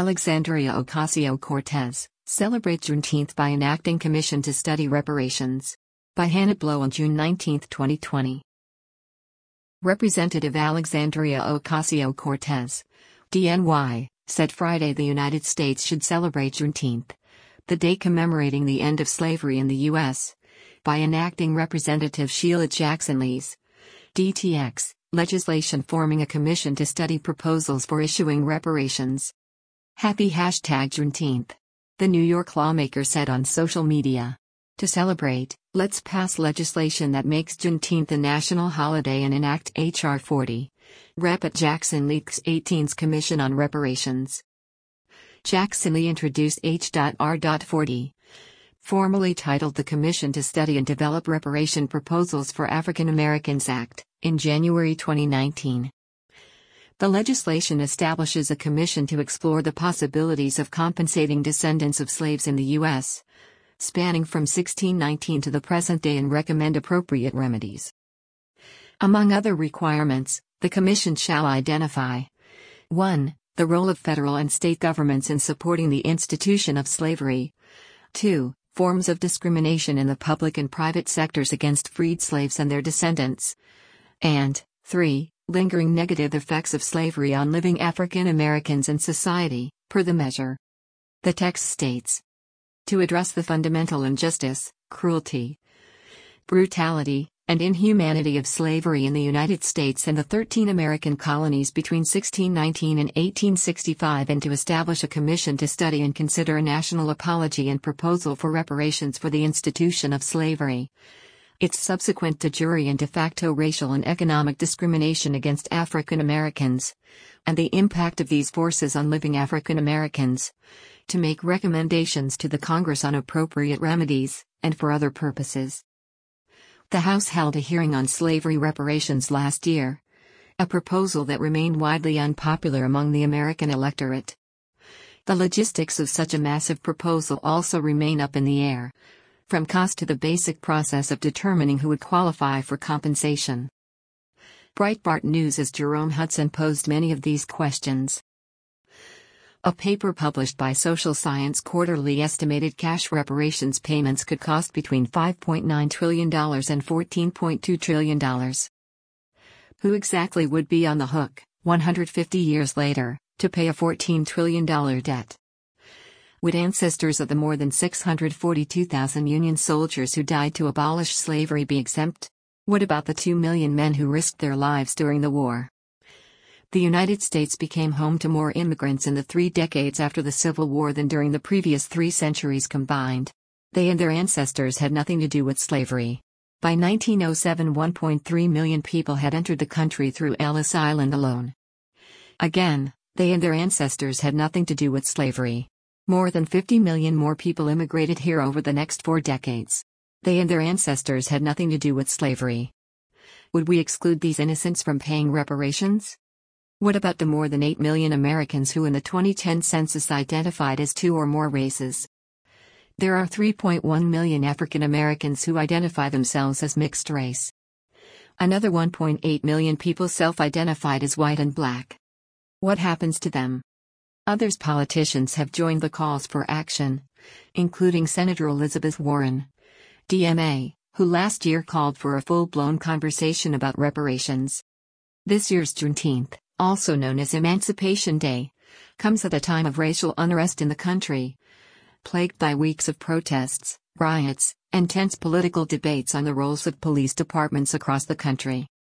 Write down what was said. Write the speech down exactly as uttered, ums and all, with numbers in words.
Alexandria Ocasio-Cortez, celebrates Juneteenth by enacting commission to study reparations. By Hannah Blow on June nineteenth, twenty twenty. Representative Alexandria Ocasio-Cortez, D N Y, said Friday the United States should celebrate Juneteenth, the day commemorating the end of slavery in the U S, by enacting Representative Sheila Jackson Lee's D T X legislation forming a commission to study proposals for issuing reparations. Happy hashtag Juneteenth. The New York lawmaker said on social media. To celebrate, let's pass legislation that makes Juneteenth a national holiday and enact H R forty. Rep. Jackson Lee's eighteenth Commission on Reparations. Jackson Lee introduced H R forty, formally titled the Commission to Study and Develop Reparation Proposals for African Americans Act, in January twenty nineteen. The legislation establishes a commission to explore the possibilities of compensating descendants of slaves in the U S, spanning from sixteen nineteen to the present day, and recommend appropriate remedies. Among other requirements, the commission shall identify one. The role of federal and state governments in supporting the institution of slavery. two. Forms of discrimination in the public and private sectors against freed slaves and their descendants. And three. Lingering negative effects of slavery on living African Americans and society, per the measure. The text states, to address the fundamental injustice, cruelty, brutality, and inhumanity of slavery in the United States and the thirteen American colonies between sixteen nineteen and eighteen sixty-five, and to establish a commission to study and consider a national apology and proposal for reparations for the institution of slavery, its subsequent de jure and de facto racial and economic discrimination against African Americans, and the impact of these forces on living African Americans, to make recommendations to the Congress on appropriate remedies, and for other purposes. The House held a hearing on slavery reparations last year, a proposal that remained widely unpopular among the American electorate. The logistics of such a massive proposal also remain up in the air, from cost to the basic process of determining who would qualify for compensation. Breitbart News' Jerome Hudson posed many of these questions. A paper published by Social Science Quarterly estimated cash reparations payments could cost between five point nine trillion dollars and fourteen point two trillion dollars. Who exactly would be on the hook, one hundred fifty years later, to pay a fourteen trillion dollars debt? Would ancestors of the more than six hundred forty-two thousand Union soldiers who died to abolish slavery be exempt? What about the two million men who risked their lives during the war? The United States became home to more immigrants in the three decades after the Civil War than during the previous three centuries combined. They and their ancestors had nothing to do with slavery. By nineteen oh seven, one point three million people had entered the country through Ellis Island alone. Again, they and their ancestors had nothing to do with slavery. More than fifty million more people immigrated here over the next four decades. They and their ancestors had nothing to do with slavery. Would we exclude these innocents from paying reparations? What about the more than eight million Americans who in the twenty ten census identified as two or more races? There are three point one million African Americans who identify themselves as mixed race. Another one point eight million people self-identified as white and black. What happens to them? Others politicians have joined the calls for action, including Senator Elizabeth Warren, D M A, who last year called for a full-blown conversation about reparations. This year's Juneteenth, also known as Emancipation Day, comes at a time of racial unrest in the country, plagued by weeks of protests, riots, and tense political debates on the roles of police departments across the country.